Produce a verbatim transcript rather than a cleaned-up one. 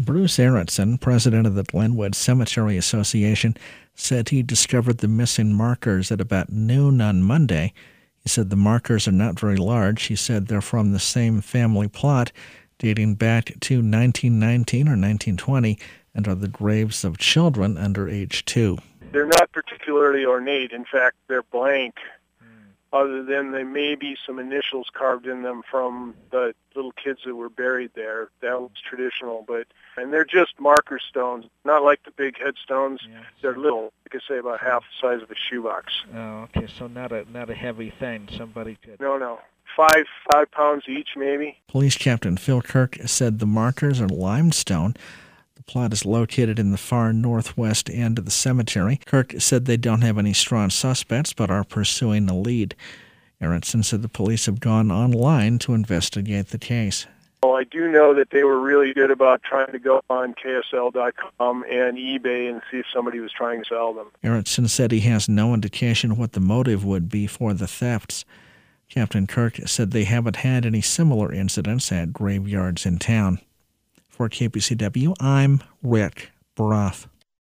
Bruce Aronson, president of the Glenwood Cemetery Association, said he discovered the missing markers at about noon on Monday. He said the markers are not very large. He said they're from the same family plot dating back to nineteen nineteen or nineteen twenty and are the graves of children under age two. They're not particularly ornate. In fact, they're blank, other than there may be some initials carved in them from the little kids that were buried there. That was traditional, but and they're just marker stones, not like the big headstones. Yeah. They're little, like I say, about half the size of a shoebox. Oh, okay, so not a not a heavy thing. Somebody could. No, no. Five, five pounds each, maybe. Police Captain Phil Kirk said the markers are limestone. The plot is located in the far northwest end of the cemetery. Kirk said they don't have any strong suspects, but are pursuing a lead. Aronson said the police have gone online to investigate the case. Well, I do know that they were really good about trying to go on K S L dot com and eBay and see if somebody was trying to sell them. Aronson said he has no indication what the motive would be for the thefts. Captain Kirk said they haven't had any similar incidents at graveyards in town. For K P C W, I'm Rick Brough.